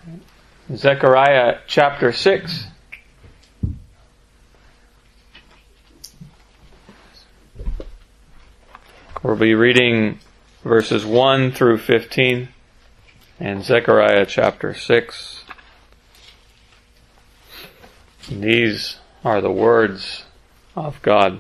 Zechariah chapter 6. We'll be reading verses 1 through 15 and Zechariah chapter 6. And these are the words of God.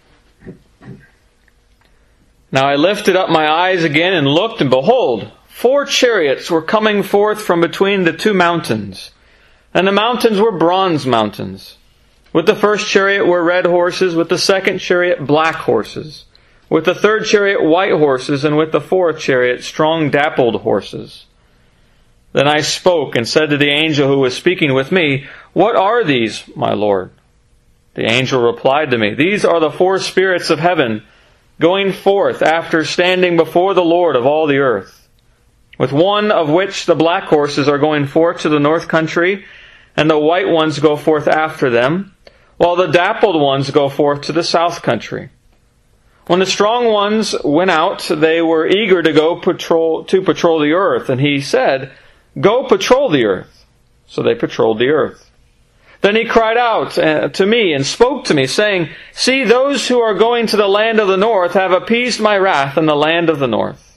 Now I lifted up my eyes again and looked, and behold, 4 chariots were coming forth from between the 2 mountains. And the mountains were bronze mountains. With the first chariot were red horses, with the second chariot black horses, with the third chariot white horses, and with the fourth chariot strong dappled horses. Then I spoke and said to the angel who was speaking with me, "What are these, my Lord?" The angel replied to me, "These are the 4 spirits of heaven, going forth after standing before the Lord of all the earth. With one of which the black horses are going forth to the north country, and the white ones go forth after them, while the dappled ones go forth to the south country. When the strong ones went out, they were eager to go patrol the earth, and he said, 'Go patrol the earth.' So they patrolled the earth. Then he cried out to me and spoke to me, saying, 'See, those who are going to the land of the north have appeased my wrath in the land of the north.'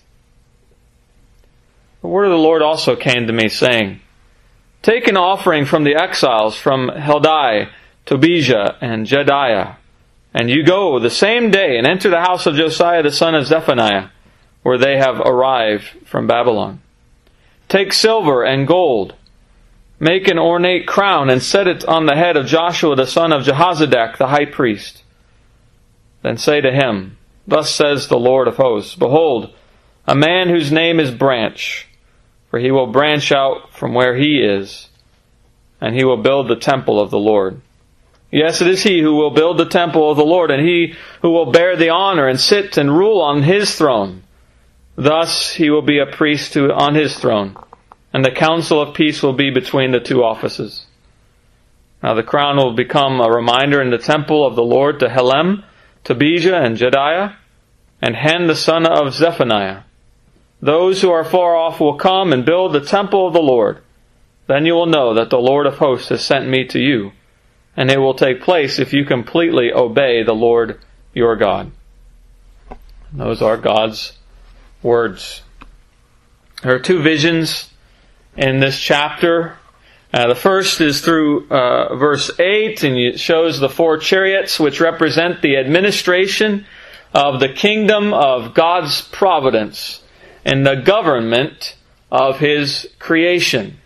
The word of the Lord also came to me, saying, 'Take an offering from the exiles from Heldai, Tobijah, and Jedaiah, and you go the same day and enter the house of Josiah the son of Zephaniah, where they have arrived from Babylon. Take silver and gold, make an ornate crown, and set it on the head of Joshua the son of Jehozadak the high priest. Then say to him, Thus says the Lord of hosts, Behold, a man whose name is Branch, for he will branch out from where he is, and he will build the temple of the Lord. Yes, it is he who will build the temple of the Lord, and he who will bear the honor and sit and rule on his throne. Thus he will be a priest on his throne, and the council of peace will be between the 2 offices. Now the crown will become a reminder in the temple of the Lord to Helem, Tobijah, and Jedaiah, and Hen the son of Zephaniah. Those who are far off will come and build the temple of the Lord. Then you will know that the Lord of hosts has sent me to you, and it will take place if you completely obey the Lord your God." And those are God's words. There are 2 visions in this chapter. The first is through verse 8, and it shows the 4 chariots, which represent the administration of the kingdom of God's providence and the government of His creation.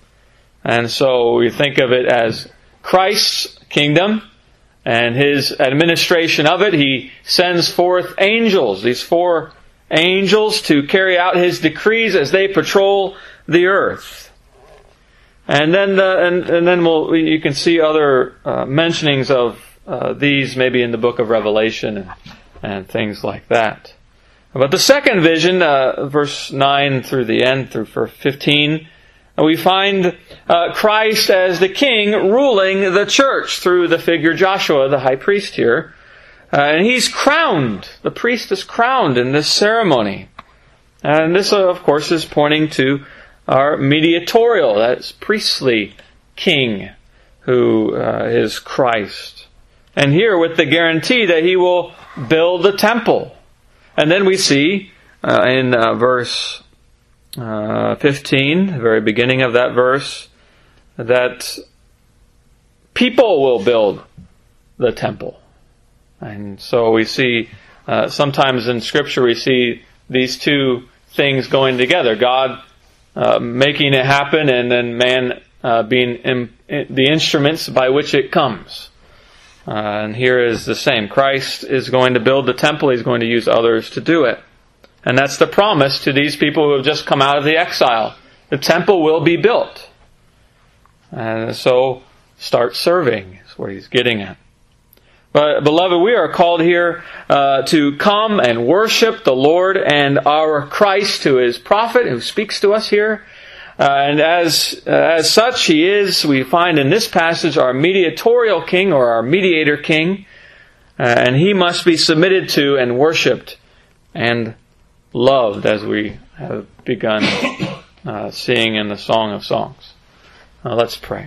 And so we think of it as Christ's kingdom and His administration of it. He sends forth angels, these 4 angels, to carry out His decrees as they patrol the earth. And then you can see other mentionings of these maybe in the book of Revelation and things like that. But the second vision, verse 9 through the end, through 15, we find Christ as the king ruling the church through the figure Joshua, the high priest here. And he's crowned. The priest is crowned in this ceremony. And this, of course, is pointing to our mediatorial, that's priestly king, who is Christ. And here with the guarantee that he will build the temple. And then we see in verse 15, the very beginning of that verse, that people will build the temple. And so we see, sometimes in Scripture we see these 2 things going together. God making it happen, and then man being the instruments by which it comes. And here is the same. Christ is going to build the temple. He's going to use others to do it. And that's the promise to these people who have just come out of the exile. The temple will be built. And so start serving is what he's getting at. But beloved, we are called here to come and worship the Lord and our Christ, who is prophet, who speaks to us here. And as such, He is, we find in this passage, our mediatorial king, or our mediator king. And He must be submitted to and worshipped and loved, as we have begun seeing in the Song of Songs. Let's pray.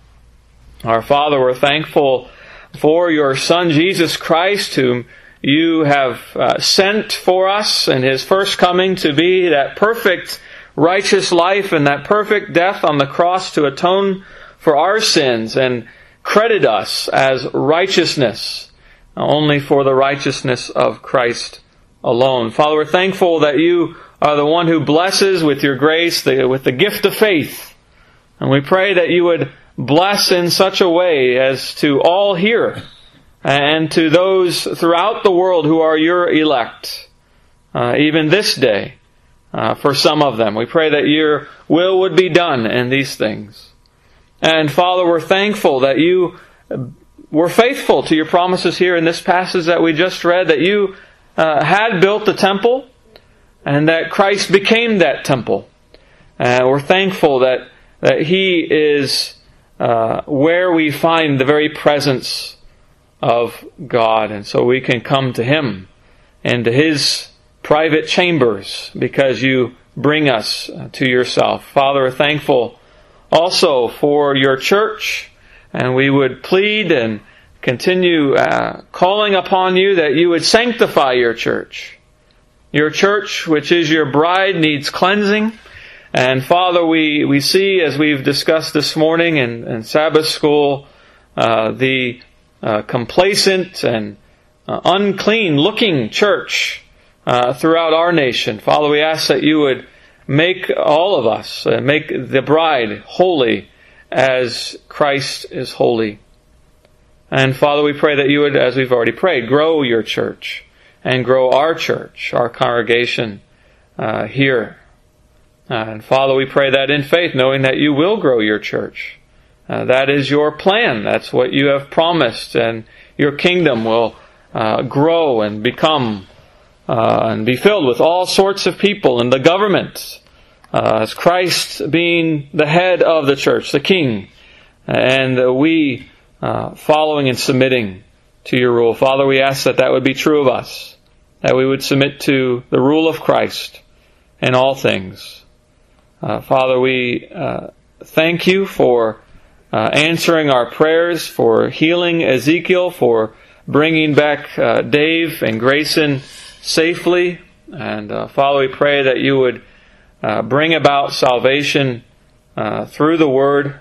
Our Father, we're thankful for your Son, Jesus Christ, whom you have sent for us in His first coming to be that perfect righteous life and that perfect death on the cross to atone for our sins and credit us as righteousness only for the righteousness of Christ alone. Father, we're thankful that you are the one who blesses with your grace, with the gift of faith. And we pray that you would bless in such a way as to all here and to those throughout the world who are your elect, even this day, for some of them. We pray that your will would be done in these things. And Father, we're thankful that you were faithful to your promises here in this passage that we just read, that you had built the temple and that Christ became that temple. We're thankful that He is where we find the very presence of God. And so we can come to Him and to His private chambers because you bring us to yourself. Father, we're thankful also for your church, and we would plead and continue calling upon you that you would sanctify your church. Your church, which is your bride, needs cleansing. And Father, we see, as we've discussed this morning in Sabbath school, the complacent and unclean-looking church throughout our nation. Father, we ask that you would make all of us, make the bride holy as Christ is holy. And Father, we pray that you would, as we've already prayed, grow your church and grow our church, our congregation here. And Father, we pray that in faith, knowing that you will grow your church. That is your plan. That's what you have promised. And your kingdom will grow and become and be filled with all sorts of people in the government, as Christ being the head of the church, the king, and we following and submitting to your rule. Father, we ask that that would be true of us, that we would submit to the rule of Christ in all things. Father, we thank you for answering our prayers, for healing Ezekiel, for bringing back Dave and Grayson safely. And Father, we pray that you would bring about salvation through the word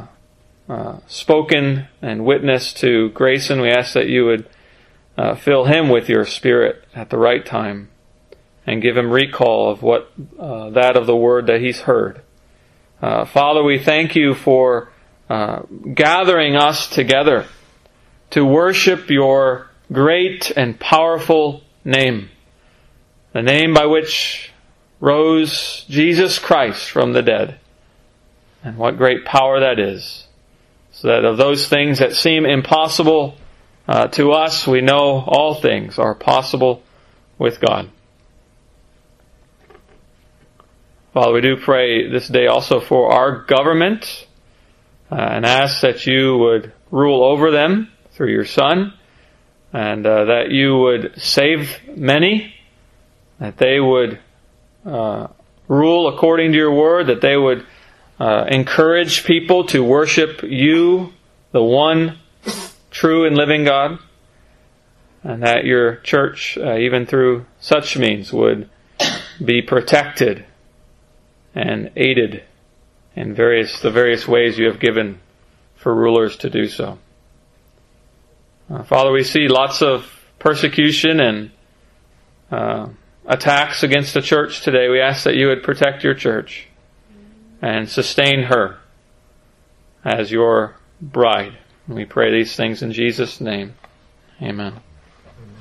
spoken and witnessed to Grayson. We ask that you would fill him with your Spirit at the right time and give him recall of what that of the word that he's heard. Father, we thank you for gathering us together to worship your great and powerful name, the name by which rose Jesus Christ from the dead. And what great power that is. So that of those things that seem impossible to us, we know all things are possible with God. Father, we do pray this day also for our government and ask that you would rule over them through your Son, and that you would save many, that they would rule according to your word, that they would encourage people to worship you, the one true and living God, and that your church, even through such means, would be protected and aided in the various ways you have given for rulers to do so. Father, we see lots of persecution and attacks against the church today. We ask that you would protect your church and sustain her as your bride. And we pray these things in Jesus' name. Amen.